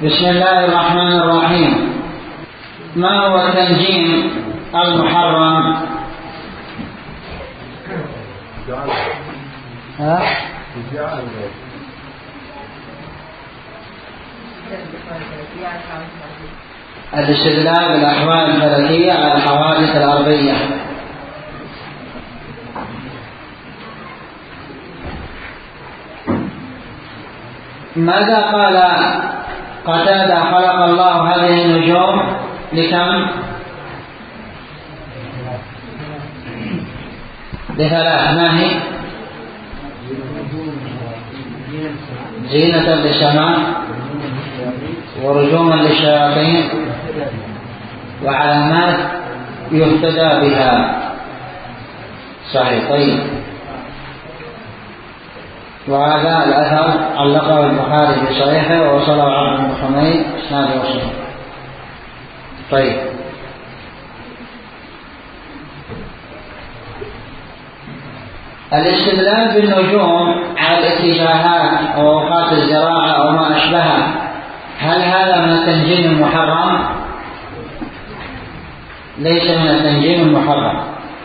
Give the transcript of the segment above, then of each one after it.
بسم الله الرحمن الرحيم. ما هو التنجيم المحرم؟ الاستدلال بالأحوال الفلكية على الحوادث الأرضية. ماذا قال قتادة؟ خلق الله هذه النجوم لكم؟ لثلاث. ما هي؟ زينة للسماء، ورجوما للشياطين، وعلامات يهتدى بها. صحيح. طيب، وهذا الأثر علقه البخاري في صحيحه ووصله عبد بن حميد إسناده وصله. طيب، الاستدلال بالنجوم على الاتجاهات أو أوقات الزراعة أو ما أشبهها، هل هذا من التنجيم المحرم؟ ليس من التنجيم المحرم.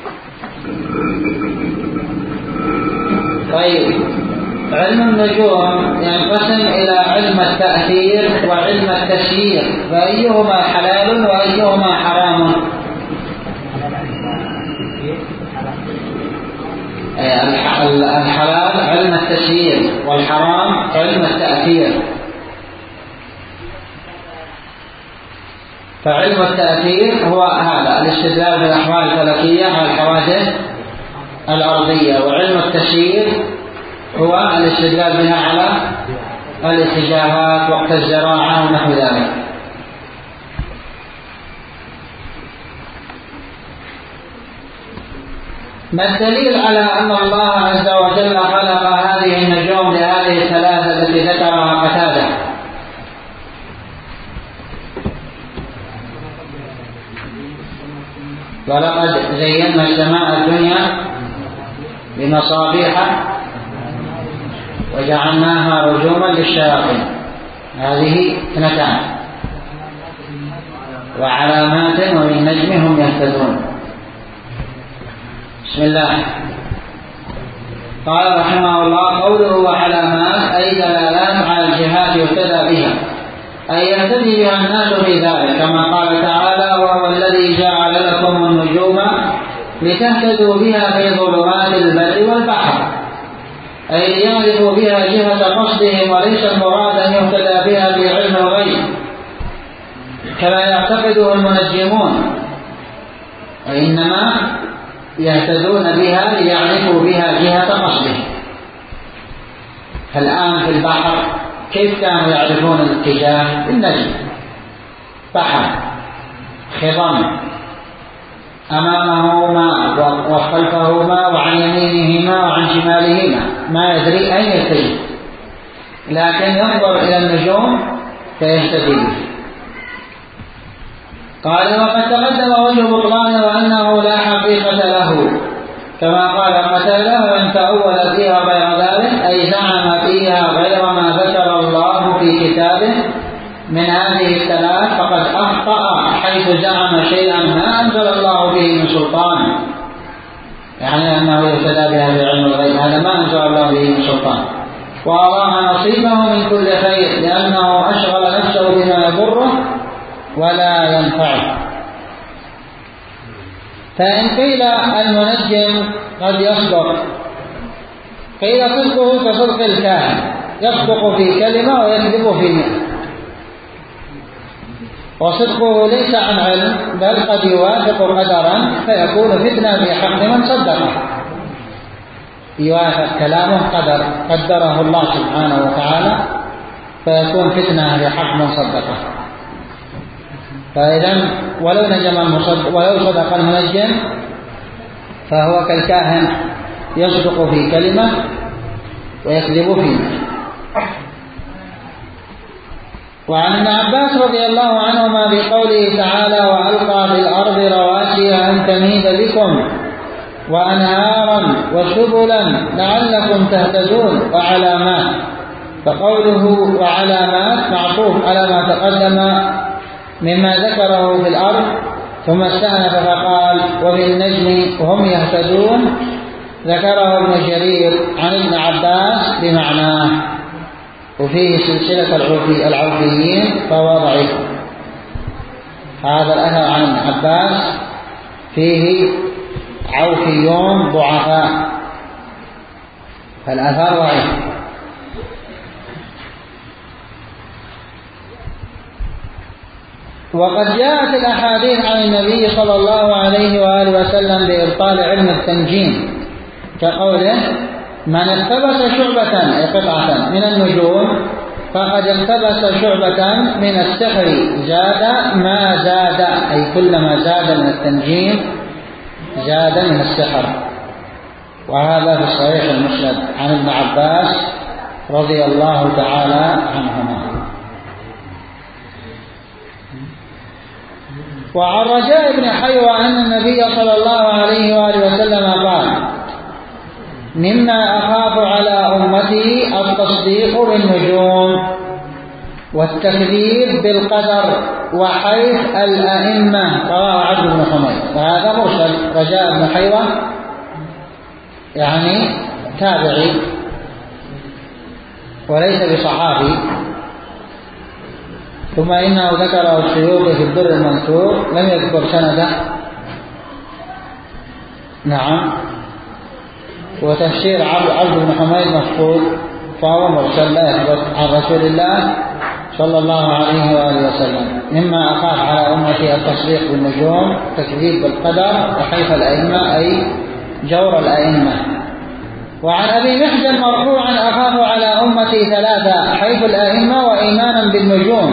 طيب، علم النجوم ينقسم إلى علم التأثير وعلم التسيير، فأيهما حلال وأيهما حرام؟ الحلال علم التسيير، والحرام علم التأثير. فعلم التأثير هو هذا الاستدلال بالأحوال الفلكية على الحوادث الأرضية، وعلم التسيير هو الاستدلال بها على الاتجاهات وقت الزراعة ونحو ذلك. ما الدليل على أن الله عز وجل خلق هذه النجوم لهذه الثلاثة التي ذكرها قتادة؟ ولقد زينا السماء الدنيا بمصابيح وجعلناها رجوما للشياطين. هذه اثنتان. وعلامات وبالنجم هم يهتدون. بسم الله. قال رحمه الله: قوله وعلامات أي دلالات على الجهات يهتدى بها، أي يهتدي بها الناس في ذلك، كما قال تعالى: وهو الذي جعل لكم النجوم لتهتدوا بها في ظلمات البر والبحر، أي ليعرفوا بها جهة قصدهم، وليس المراد أن يهتدى بها في علم الغيب كما يعتقده المنجمون، وإنما يهتدون بها ليعرفوا بها جهة قصدهم. الآن في البحر كيف كانوا يعرفون الاتجاه؟ بالنجم. بحر خضم، أمامه ماء وخلفه ماء وعن يمينه ماء وعن شماله ماء، ما يدري أين يتجه، لكن ينظر إلى النجوم فيهتدي به. قال: وقد تقدم وجه بطلان وأنه لا حقيقة له، كما قال قتادة: وإن تأول فيها غير ذلك، أي زعم فيها غير ما ذكر الله في كتابه من هذه الثلاث، فقد أخطأ حيث زعم شيئا ما أنزل الله به من سلطان، يعني أنه يهتدى بها في علم الغيب، هذا ما أنزل الله به من سلطان. وأضاع نصيبه من كل خير، لأنه أشغل نفسه بما يضره ولا ينفعه. فإن قيل المنجم قد يصدق، قيل صدقه كصدق الكاهن، يصدق في كلمة ويكذب في 100. وصدقه ليس عن علم، بل قد يوافق قدرا فيكون فتنة في حق من صدقه. يوافق كلامه قدر قدره الله سبحانه وتعالى فيكون فتنة في حق من صدقه. فإذا ولو صدق المنجم فهو كالكاهن، يصدق في كلمة ويكذب في 100. وعن ابن عباس رضي الله عنهما بقوله تعالى: وألقى في الأرض رواسي أن تميد بكم وأنهارا وسبلا لعلكم تهتدون وعلامات، فقوله وعلامات معطوف على ما تقدم مما ذكره في الأرض، ثم استأنف فقال وبالنجم هم يهتدون، ذكره ابن جرير عن ابن عباس بمعناه، وفيه سلسلة العوفيين فهو ضعيف. هذا الأثر عن ابن عباس فيه عوفيون ضعفاء، فالأثر ضعيف. وقد جاءت الأحاديث عن النبي صلى الله عليه وآله وسلم بإبطال علم التنجيم، كقوله من اقتبس شعبة أي قطعة من النجوم فقد اقتبس شعبة من السحر زاد ما زاد، أي كلما زاد من التنجيم زاد من السحر. وهذا في الصحيح المسند عن ابن عباس رضي الله تعالى عنهما. وعن رجاء بن حيوة أن النبي صلى الله عليه وآله وسلم قال مما أخاف على أمتي التصديق بالنجوم والتكذيب بالقدر وحيث الأئمة، رواه عبد بن حميد. وهذا مرسل، رجاء بن حيوة يعني تابعي وليس بصحابي. ثم إنه ذكره السيوطي في الدر المنثور، لم يذكر سنده. نعم. وتفسير عبد بن حميد مفقود، فهو مرسل لا يثبت عن رسول الله صلى الله عليه وآله وسلم. مما أخاف على أمتي التصديق بالنجوم، تكذيب بالقدر، وحيف الأئمة أي جور الأئمة. وعن أبي محجن مرفوعا أخاف على أمتي ثلاثة: حيف الأئمة، وإيمانا بالنجوم،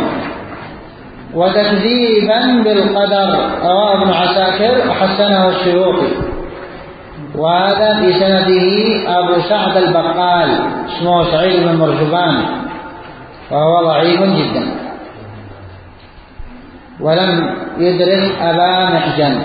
وتكذيبا بالقدر. رواه ابن عساكر وحسنه السيوطي. وهذا في سنده أبو سعد البقال اسمه سعيد بن مرزبان، وهو ضعيف جدا. ولم يدرك أبا محجن.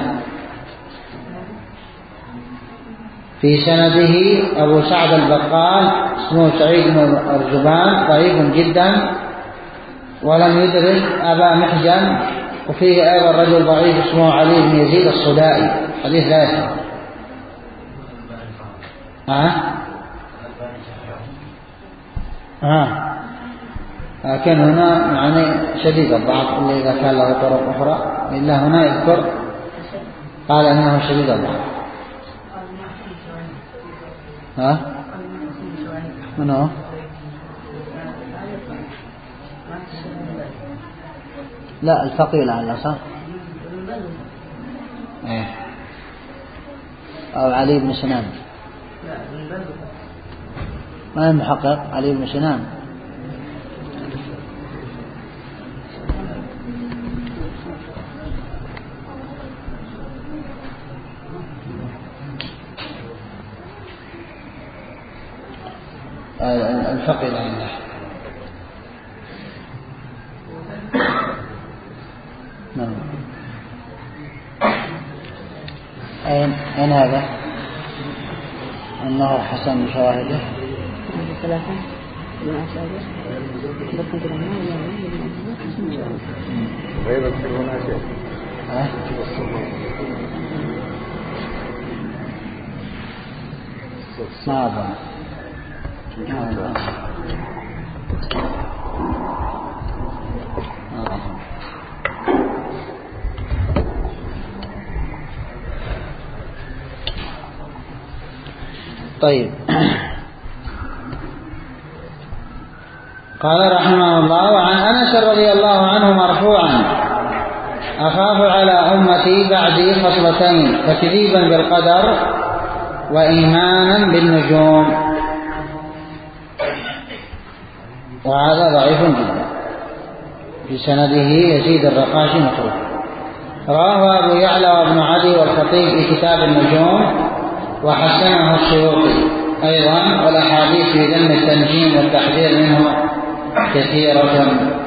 في سنده أبو سعد البقال اسمه سعيد بن مرزبان، ضعيف جدا ولم يدرك أبا محجن. وفيه أيضا رجل ضعيف اسمه علي بن يزيد الصدائي، حديث لا يثبت. لكن هنا يعني شديد الضعف، إلا إذا كان له طرق أخرى، إلا هنا يذكر قال إنه شديد الضعف. من هو؟ لا الفقيه لعله صح؟ أو علي بن سنان، ما المحقق علي بن سنان. الفقيه لعله. نعم. أين هذا؟ أنه حسن بشواهده. ثلاثة من أسابيع بطنة الأمام غير هنا شيء. ما أظن. طيب. قال رحمه الله: وعن أنس رضي الله عنه مرفوعا: أخاف على أمتي بعدي خصلتين: تكذيبا بالقدر، وإيمانا بالنجوم. وهذا ضعيف جدا، في سنده يزيد الرقاشي متروك. رواه أبو يعلى وابن عدي والخطيب في كتاب النجوم، وحسنه السيوطي أيضا. والأحاديث في ذم التنجيم والتحذير منه كثيرة